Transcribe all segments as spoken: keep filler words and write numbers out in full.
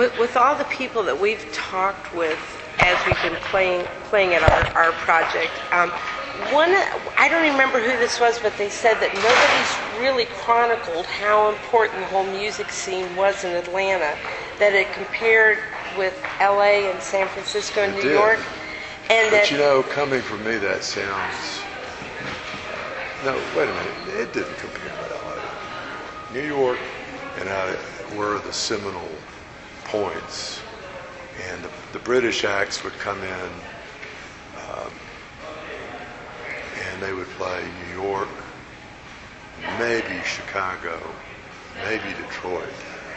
with, with all the people that we've talked with as we've been playing playing at our, our project, um, one, I don't remember who this was, but they said that nobody's really chronicled how important the whole music scene was in Atlanta, that it compared with L A and San Francisco and It New did. York. And But that, you know, coming from me, that sounds... No, wait a minute. It didn't compare to L A. New York and I were the seminal points. And the, the British acts would come in, um, and they would play New York, maybe Chicago, maybe Detroit,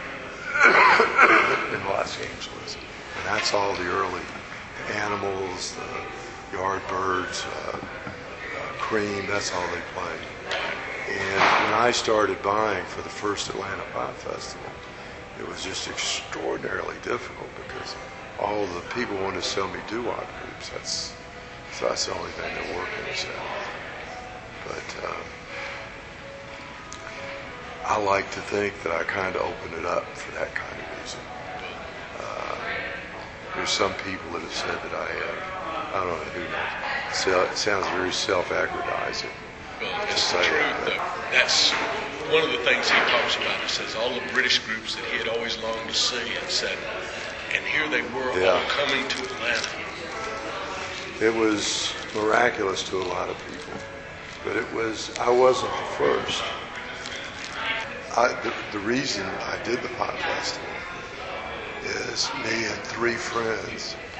and Los Angeles. And that's all the early Animals, the Yardbirds, uh, uh, Cream, that's all they played. And when I started buying for the first Atlanta Pop Festival, it was just extraordinarily difficult because all the people wanted to sell me doo-wop groups. That's, so that's the only thing that worked in the South. But um, I like to think that I kind of opened it up for that kind of music. Uh, there's some people that have said that I have, I don't know who knows, so it sounds very self-aggrandizing. Well, it's the truth, though. That's one of the things he talks about. He says all the British groups that he had always longed to see, and said, and here they were Yeah. all coming to Atlanta. It was miraculous to a lot of people, but it was, I wasn't the first. I, the, the reason I did the Pop Festival is me and three friends